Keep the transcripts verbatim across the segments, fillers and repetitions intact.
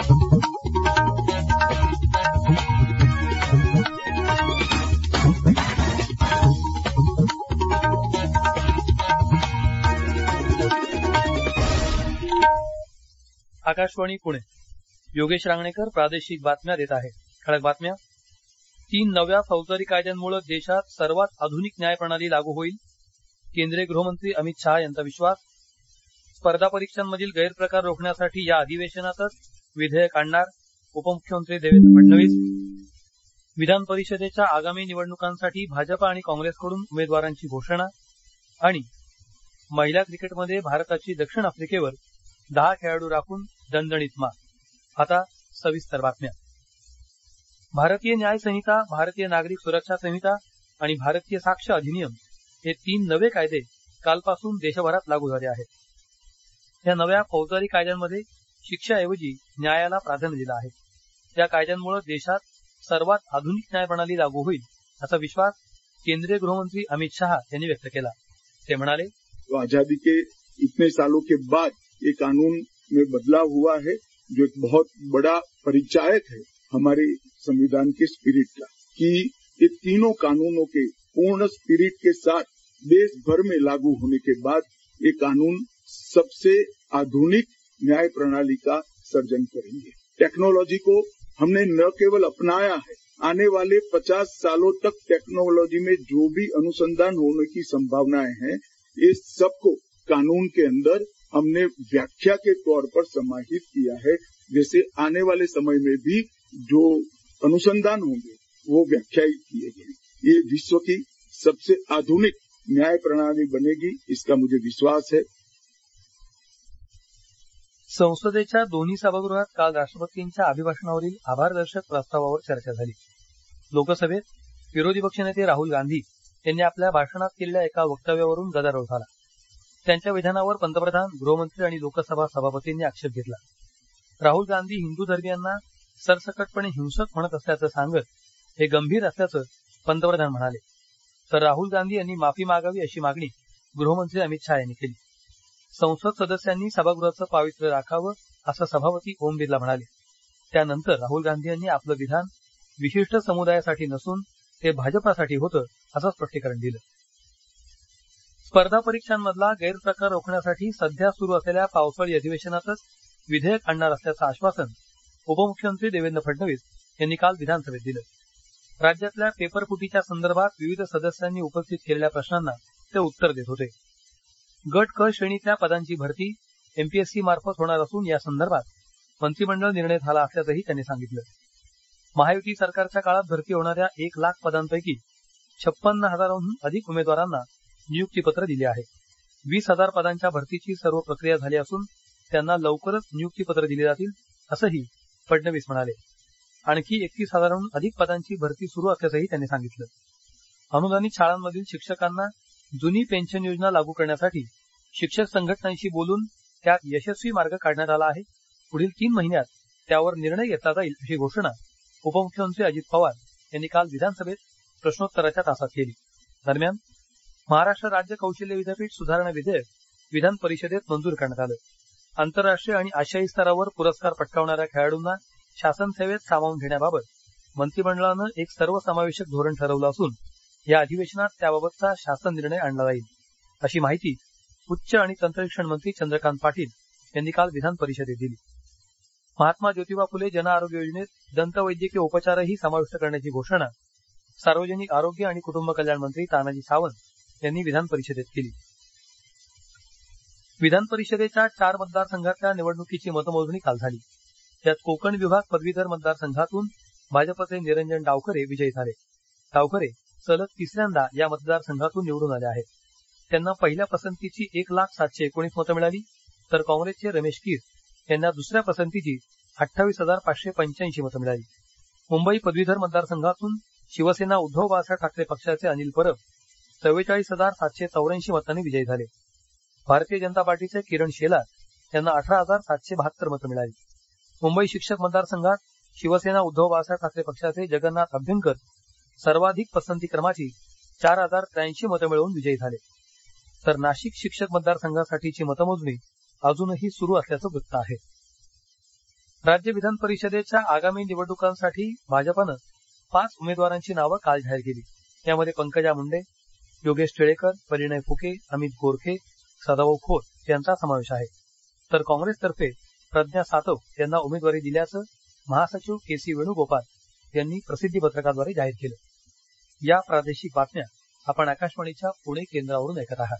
आकाशवाणी पुणे. योगेश रांगणेकर प्रादेशिक बातम्या देत आहे. ठळक बातम्या. तीन नव्या फौजदारी कायद्यांमुळे देशात सर्वात आधुनिक न्याय प्रणाली लागू होईल. केंद्रीय गृहमंत्री अमित शहा यांचा विश्वास. स्पर्धा परीक्षांमधील गैरप्रकार रोखण्यासाठी या अधिवेशनातच विधेयक आणणार उपमुख्यमंत्री देवेंद्र फडणवीस. विधान परिषदेच्या आगामी निवडणुकांसाठी भाजपा आणि काँग्रेसकडून उमेदवारांची घोषणा. आणि महिला क्रिकेटमध्ये भारताची दक्षिण आफ्रिकेवर दहा खेळाडू राखून दणदणीत मात. आता सविस्तर बातम्या. भारतीय न्याय संहिता, भारतीय नागरिक सुरक्षा संहिता आणि भारतीय साक्ष अधिनियम हे तीन नवे कायदे कालपासून देशभरात लागू झाले आहेत. या नव्या फौजदारी कायद्यांमध्ये शिक्षेऐवजी न्यायाला प्राधान्य दिलं आहे. या कायद्यांमुळे देशात सर्वात आधुनिक न्याय प्रणाली लागू होईल असा विश्वास केंद्रीय गृहमंत्री अमित शहा यांनी व्यक्त केला. ते म्हणाले, आजादी के इतने सालों के बाद ये कानून में बदलाव हुआ है जो एक बहुत बड़ा परिचायक है हमारे संविधान के स्पिरिट का, कि ये तीनों कानूनों के पूर्ण स्पिरिट के साथ देश भर में लागू होने के बाद ये कानून सबसे आधुनिक न्याय प्रणाली का सर्जन करेंगे. टेक्नोलॉजी को हमने न केवल अपनाया है, आने वाले पचास सालों तक टेक्नोलॉजी में जो भी अनुसंधान होने की संभावनाएं हैं, ये सबको कानून के अंदर हमने व्याख्या के तौर पर समाहित किया है. जैसे आने वाले समय में भी जो अनुसंधान होंगे वो व्याख्यायित किए गए. ये विश्व की सबसे आधुनिक न्याय प्रणाली बनेगी, इसका मुझे विश्वास है. संसदेच्या दोन्ही सभागृहात काल राष्ट्रपतींच्या अभिभाषणावरील आभारदर्शक प्रस्तावावर चर्चा झाली. लोकसभेत विरोधी पक्षनेते राहुल गांधी यांनी आपल्या भाषणात केलेल्या एका वक्तव्यावरून गदारोळ झाला. त्यांच्या विधानावर पंतप्रधान, गृहमंत्री आणि लोकसभा सभापतींनी आक्षेप घेतला. राहुल गांधी हिंदू धर्मीयांना सरसकटपणे हिंसक म्हणत असल्याचं सांगत हे गंभीर असल्याचं पंतप्रधान म्हणाले. तर राहुल गांधी यांनी माफी मागावी अशी मागणी गृहमंत्री अमित शहा यांनी केली. संसद सदस्यांनी सभागृहाचं पावित्र्य राखावं असं सभापती ओम बिर्ला म्हणाले. त्यानंतर राहुल गांधी यांनी आपलं विधान विशिष्ट समुदायासाठी नसून ते भाजपासाठी होतं असं स्पष्टीकरण दिलं. स्पर्धा परीक्षांमधला गैरप्रकार रोखण्यासाठी सध्या सुरू असलेल्या पावसाळी अधिवेशनातच विधेयक आणणार असल्याचं आश्वासन उपमुख्यमंत्री देवेंद्र फडणवीस यांनी काल विधानसभेत दिलं. राज्यातल्या पेपरफुटीच्या संदर्भात विविध सदस्यांनी उपस्थित केलेल्या प्रश्नांना ते उत्तर देत होते. गट क श्रेणीतल्या पदांची भरती एमपीएससी मार्फत होणार असून या संदर्भात मंत्रिमंडळ निर्णय झाला असल्याचंही त्यांनी सांगितलं. महायुती सरकारच्या काळात भरती होणाऱ्या एक लाख पदांपैकी छप्पन्न हजारांहून अधिक उमेदवारांना नियुक्तीपत्र दिली आहे. वीस हजार पदांच्या भरतीची सर्व प्रक्रिया झाली असून त्यांना लवकरच नियुक्तीपत्र दिली जातील असंही फडणवीस म्हणाले. आणखी एकतीस हजारांहून अधिक पदांची भरती सुरू असल्याचंही त्यांनी सांगितलं. अनुदानित शाळांमधील शिक्षकांना जुनी पेन्शन योजना लागू करण्यासाठी शिक्षक संघटनांशी बोलून त्यात यशस्वी मार्ग काढण्यात आला आहे. पुढील तीन महिन्यात त्यावर निर्णय घेतला जाईल अशी घोषणा उपमुख्यमंत्री अजित पवार यांनी काल विधानसभेत प्रश्नोत्तराच्या तासात केली. दरम्यान महाराष्ट्र राज्य कौशल्य विद्यापीठ सुधारणा विधेयक विधान परिषदेत मंजूर करण्यात आलं. आंतरराष्ट्रीय आणि आशियाई स्तरावर पुरस्कार पटकावणाऱ्या खेळाडूंना शासन सेवेत सामावून घेण्याबाबत मंत्रिमंडळानं एक सर्वसमावेशक धोरण ठरवलं असून या अधिवेशनात त्याबाबतचा शासन निर्णय आणला जाईल अशी माहिती उच्च आणि तंत्रशिक्षण मंत्री चंद्रकांत पाटील यांनी काल विधान परिषदेत दिली. महात्मा ज्योतिबा फुले जन आरोग्य योजनेत दंतवैद्यकीय उपचारही समाविष्ट करण्याची घोषणा सार्वजनिक आरोग्य आणि कुटुंब कल्याण मंत्री तानाजी सावंत यांनी विधान परिषदेत केली. विधान परिषदेच्या चार मतदारसंघातल्या निवडणुकीची मतमोजणी काल झाली. यात कोकण विभाग पदवीधर मतदारसंघातून भाजपचे निरंजन डावखरे विजयी झाले. डावखरे सलग तिसऱ्यांदा या मतदारसंघातून निवडून आले आहेत. त्यांना पहिल्या पसंतीची एक लाख सातशे एकोणीस मतं मिळाली तर काँग्रेसचे रमेश कीर यांना दुसऱ्या पसंतीची अठ्ठावीस हजार पाचशे पंच्याऐंशी मतं मिळाली. मुंबई पदवीधर मतदारसंघातून शिवसेना उद्धव बाळासाहेब ठाकरे पक्षाचे अनिल परब चव्वेचाळीस हजार सातशे चौऱ्याऐंशी मतांनी विजयी झाले. भारतीय जनता पार्टीचे किरण शेलार यांना अठरा हजार सातशे बहात्तर मतं मिळाली. मुंबई शिक्षक मतदारसंघात शिवसेना उद्धव बाळासाहेब ठाकरे पक्षाचे जगन्नाथ अभ्यंकर सर्वाधिक पसंती क्रमाची चार हजार त्र्याऐंशी मतं मिळवून विजयी झाले. तर नाशिक शिक्षक मतदारसंघासाठीची मतमोजणी अजूनही सुरू असल्याचं वृत्त आहे. राज्य विधान परिषदेच्या आगामी निवडणुकांसाठी भाजपनं पाच उमेदवारांची नावं काल जाहीर केली. यामध्ये पंकजा मुंडे, योगेश टिळेकर, परिणय फुके, अमित गोरखे, सदाभाऊ खोत यांचा समावेश आहे. तर काँग्रेसतर्फे प्रज्ञा सातव यांना उमेदवारी दिल्याचं महासचिव के सी वेणुगोपाल यांनी प्रसिद्धी पत्रकाद्वारे जाहीर केलं. या प्रादेशिक बातम्या आपण आकाशवाणीच्या पुणे केंद्रावरून ऐकत आहात.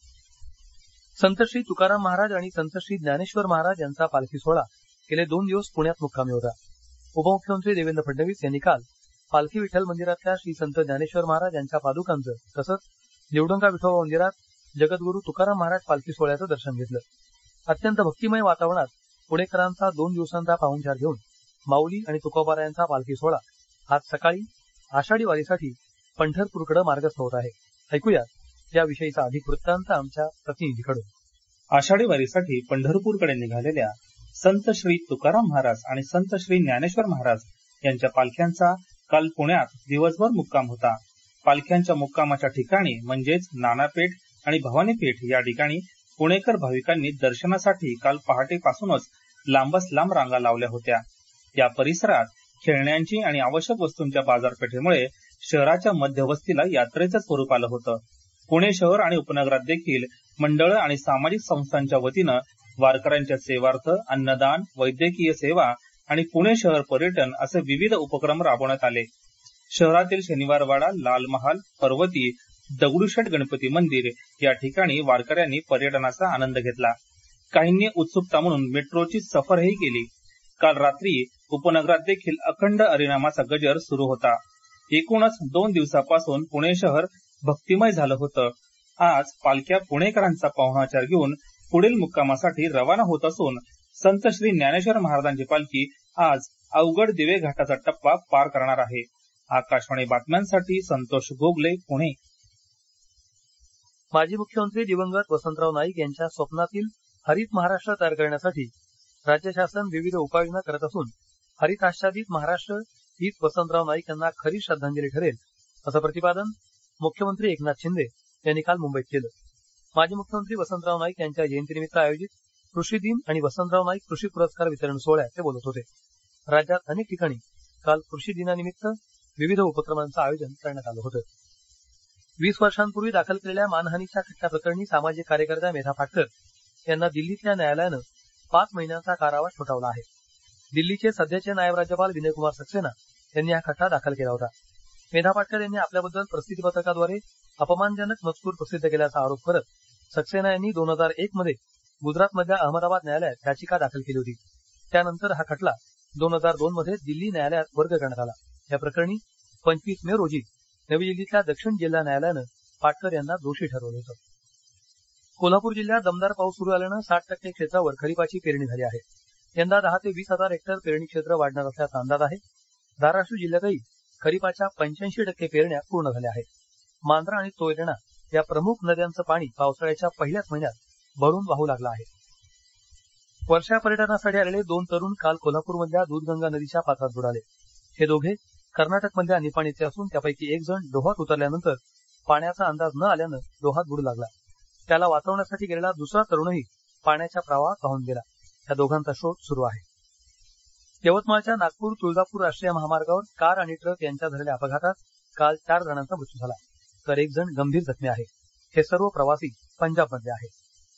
संत श्री तुकाराम महाराज आणि संत श्री ज्ञानेश्वर महाराज यांचा पालखी सोहळा गेले दोन दिवस पुण्यात मुक्कामी होता. उपमुख्यमंत्री देवेंद्र फडणवीस यांनी काल पालखी विठ्ठल मंदिरातल्या श्री संत ज्ञानेश्वर महाराज यांच्या पादुकांचं तसंच निवडुंगा विठोबा मंदिरात जगद्गुरू तुकाराम महाराज पालखी सोहळ्याचं दर्शन घेतलं. अत्यंत भक्तिमय वातावरणात पुणेकरांचा दोन दिवसांचा पाहुणचार घेऊन माऊली आणि तुकोबारायांचा पालखी सोहळा आज सकाळी आषाढी वारीसाठी पंढरपूरकडे मार्गस्थ होत आहे. ऐकूयात याविषयीचा अधिक वृत्तांत आमच्या प्रतिनिधीकडून. आषाढी वारीसाठी पंढरपूरकडे निघालेल्या संत श्री तुकाराम महाराज आणि संत श्री ज्ञानेश्वर महाराज यांच्या पालख्यांचा काल पुण्यात दिवसभर मुक्काम होता. पालख्यांच्या मुक्कामाच्या ठिकाणी म्हणजेच नानापेठ आणि भवानीपेठ या ठिकाणी पुणेकर भाविकांनी दर्शनासाठी काल पहाटेपासूनच लांबच लांब रांगा लावल्या होत्या. या परिसरात खेळण्यांची आणि आवश्यक वस्तूंच्या बाजारपेठेमुळे शहराच्या मध्यवस्तीला यात्रेचं स्वरूप आलं होतं. पुणे शहर आणि उपनगरात देखील मंडळं आणि सामाजिक संस्थांच्या वतीनं वारकऱ्यांच्या सेवार्थ अन्नदान, वैद्यकीय सेवा आणि पुणे शहर पर्यटन असे विविध उपक्रम राबवण्यात आले. शहरातील शनिवारवाडा, लाल महाल, पर्वती, दगडूशेठ गणपती मंदिर या ठिकाणी वारकऱ्यांनी पर्यटनाचा आनंद घेतला. काहींनी उत्सुकता म्हणून मेट्रोची सफरही केली. काल रात्री उपनगरात देखील अखंड हरिनामाचा गजर सुरू होता. एकूणच दोन दिवसापासून पुणे शहर भक्तिमय झालं होतं. आज पालख्या पुणेकरांचा पाहुणाचार घेऊन पुढील मुक्कामासाठी रवाना होत असून संत श्री ज्ञानेश्वर महाराजांची पालखी आज अवघड दिवे घाटाचा टप्पा पार करणार आहे. आकाशवाणी बातम्यांसाठी संतोष गोगले, पुणे. माजी मुख्यमंत्री दिवंगत वसंतराव नाईक यांच्या स्वप्नातील हरित महाराष्ट्र तयार करण्यासाठी राज्य शासन विविध उपाययोजना करत असून हरित आच्छादित महाराष्ट्र हीच वसंतराव नाईक यांना खरी श्रद्धांजली ठरेल असं प्रतिपादन मुख्यमंत्री एकनाथ शिंदे यांनी काल मुंबईत केलं. माजी मुख्यमंत्री वसंतराव नाईक यांच्या जयंतीनिमित्त आयोजित कृषी दिन आणि वसंतराव नाईक कृषी पुरस्कार वितरण सोहळ्यात ते बोलत होते. राज्यात अनेक ठिकाणी काल कृषी दिनानिमित्त विविध उपक्रमांचं आयोजन करण्यात आलं होतं. वीस वर्षांपूर्वी दाखल केलेल्या मानहानीच्या खटल्याप्रकरणी सामाजिक कार्यकर्त्या मेधा पाटकर यांना दिल्लीतल्या न्यायालयानं पाच महिन्यांचा कारावास ठोठावला आहे. दिल्लीचे सध्याचे नायब राज्यपाल विनयकुमार सक्सेना यांनी हा खटला दाखल केला होता. मेधा पाटकर यांनी आपल्याबद्दल प्रसिद्धी पत्रकाद्वारे अपमानजनक मजकूर प्रसिद्ध केल्याचा आरोप करत सक्सेना यांनी दोन हजार एक मध्ये गुजरातमधल्या अहमदाबाद न्यायालयात याचिका दाखल केली होती. त्यानंतर हा खटला दोन हजार दोन मध्ये दिल्ली न्यायालयात वर्ग करण्यात आला. या प्रकरणी पंचवीस मे रोजी नवी दिल्लीतल्या दक्षिण जिल्हा न्यायालयानं पाटकर यांना दोषी ठरवलं होतं. कोल्हापूर जिल्ह्यात दमदार पाऊस सुरू झाल्यानं साठ टक्के क्षेत्रावर खरीपाची पेरणी झाली आहे. यंदा दहा ते वीस हजार हेक्टर पेरणी क्षेत्र वाढणार असल्याचा अंदाज आहे. धाराशिव जिल्ह्यातही खरीपाच्या पंच्याऐंशी टक्के पेरण्या पूर्ण झाल्या आहेत. मांजरा आणि तोयरणा या प्रमुख नद्यांचं पाणी पावसाळ्याच्या पहिल्याच महिन्यात भरून वाहू लागलं आहे. वर्षा पर्यटनासाठी आलेले दोन तरुण काल कोल्हापूरमधल्या दूधगंगा नदीच्या पात्रात बुडाले. हे दोघे कर्नाटकमधल्या निपाणीचे असून त्यापैकी एक जण डोहात उतरल्यानंतर पाण्याचा अंदाज न आल्यानं डोहात बुडू लागला. त्याला वाचवण्यासाठी गेलेला दुसरा तरुणही पाण्याच्या प्रवाहात वाहून गेला. या दोघांचा शोध सुरू आहे. यवतमाळच्या नागपूर तुळजापूर राष्ट्रीय महामार्गावर कार आणि ट्रक यांच्यात झालेल्या अपघातात काल चार जणांचा मृत्यू झाला तर एक जण गंभीर जखमी आहे. हे सर्व प्रवासी पंजाबमधले आहेत.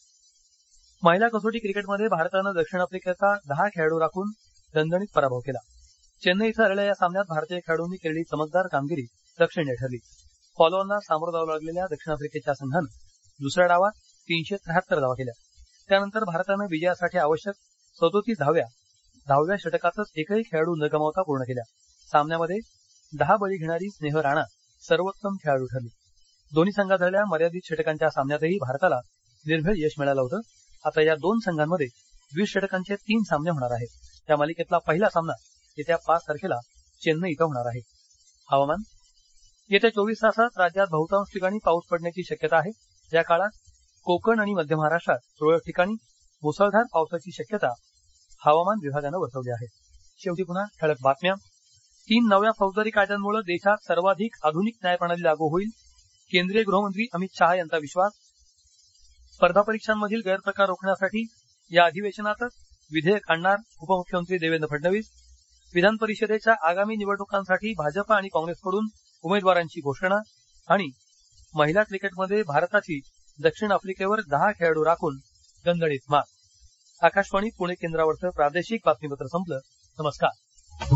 महिला कसोटी क्रिकेटमध्ये भारतानं दक्षिण आफ्रिकेचा दहा खेळाडू राखून दणदणीत पराभव केला. चेन्नई इथं झालेल्या या सामन्यात भारतीय खेळाडूंनी केलेली चमकदार कामगिरी लक्षणीय ठरली. फॉलोअरला सामोरं जावं लागलेल्या दक्षिण आफ्रिकेच्या संघानं दुसऱ्या डावात तीनशे त्र्याहत्तर धावा केल्या. त्यानंतर भारतानं विजयासाठी आवश्यक सदोतीस धाव्या दहाव्या षटकातच एकही खेळाडू न गमावता पूर्ण केल्या. सामन्यामध्ये दहा बळी घेणारी स्नेह राणा सर्वोत्तम खेळाडू ठरली. दोन्ही संघात झालेल्या मर्यादित षटकांच्या सामन्यातही भारताला निर्भेळ यश मिळालं होतं. आता या दोन संघांमध्ये वीस षटकांचे तीन सामने होणार आहेत. या मालिकेतला पहिला सामना येत्या पाच तारखेला चेन्नई इथं होणार आहे. हवामान येत्या चोवीस तासात राज्यात बहुतांश ठिकाणी पाऊस पडण्याची शक्यता आहे. या काळात कोकण आणि मध्य महाराष्ट्रात तुरळक ठिकाणी मुसळधार पावसाची शक्यता हवामान विभागानं वर्तवली आहे. शेवटी पुन्हा ठळक बातम्या. तीन नव्या फौजदारी कायद्यांमुळे देशात सर्वाधिक आधुनिक न्यायप्रणाली लागू होईल. केंद्रीय गृहमंत्री अमित शहा यांचा विश्वास. स्पर्धा परीक्षांमधील गैरप्रकार रोखण्यासाठी या अधिवेशनातच विधेयक आणणार उपमुख्यमंत्री देवेंद्र फडणवीस. विधान परिषदेच्या आगामी निवडणुकांसाठी भाजपा आणि काँग्रेसकडून उमेदवारांची घोषणा. आणि महिला क्रिकेटमध्ये भारताची दक्षिण आफ्रिकेवर दहा खेळाडू राखून दणदणीत मात. आकाशवाणी पुणे केंद्रावरचं प्रादेशिक बातमीपत्र संपलं.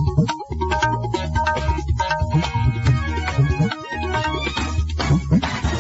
नमस्कार.